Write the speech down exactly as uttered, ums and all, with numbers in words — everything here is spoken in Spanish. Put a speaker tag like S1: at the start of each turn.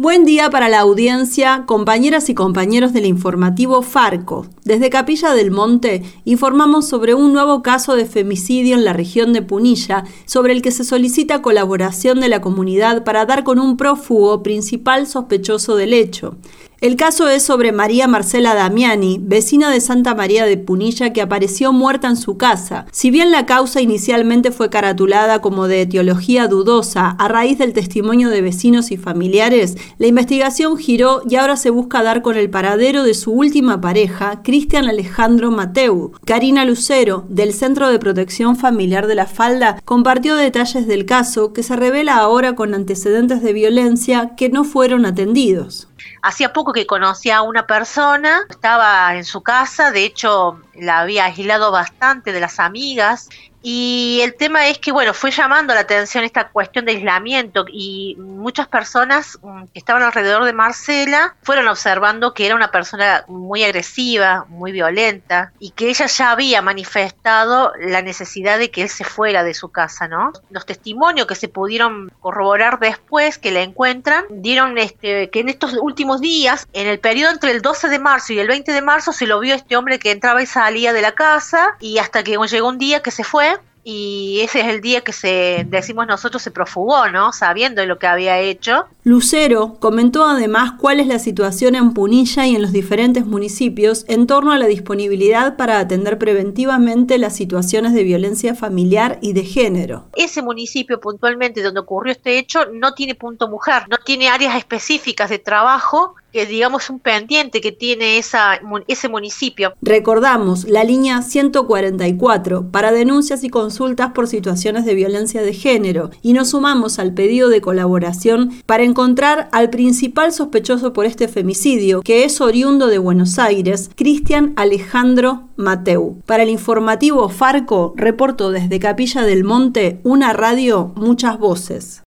S1: Buen día para la audiencia, compañeras y compañeros del informativo Farco. Desde Capilla del Monte informamos sobre un nuevo caso de femicidio en la región de Punilla, sobre el que se solicita colaboración de la comunidad para dar con un prófugo principal sospechoso del hecho. El caso es sobre María Marcela Damiani, vecina de Santa María de Punilla, que apareció muerta en su casa. Si bien la causa inicialmente fue caratulada como de etiología dudosa a raíz del testimonio de vecinos y familiares, la investigación giró y ahora se busca dar con el paradero de su última pareja, Cristian Alejandro Mateu. Karina Lucero, del Centro de Protección Familiar de La Falda, compartió detalles del caso que se revela ahora con antecedentes de violencia que no fueron atendidos.
S2: Hacía poco que conocía a una persona, estaba en su casa, de hecho la había aislado bastante de las amigas, y el tema es que, bueno, fue llamando la atención esta cuestión de aislamiento y muchas personas que estaban alrededor de Marcela fueron observando que era una persona muy agresiva, muy violenta, y que ella ya había manifestado la necesidad de que él se fuera de su casa, ¿no? Los testimonios que se pudieron corroborar después que la encuentran dieron este, que en estos últimos días, en el periodo entre el doce de marzo y el veinte de marzo, se lo vio este hombre que entraba y salía de la casa, y hasta que llegó un día que se fue. Y ese es el día que se decimos nosotros se profugó, ¿no? Sabiendo lo que había hecho.
S1: Lucero comentó además cuál es la situación en Punilla y en los diferentes municipios en torno a la disponibilidad para atender preventivamente las situaciones de violencia familiar y de género.
S2: Ese municipio puntualmente donde ocurrió este hecho no tiene punto mujer, no tiene áreas específicas de trabajo, que digamos un pendiente que tiene esa, ese municipio.
S1: Recordamos la línea ciento cuarenta y cuatro para denuncias y consultas por situaciones de violencia de género, y nos sumamos al pedido de colaboración para encontrar al principal sospechoso por este femicidio, que es oriundo de Buenos Aires, Cristian Alejandro Mateu. Para el informativo Farco, reportó desde Capilla del Monte, una radio, muchas voces.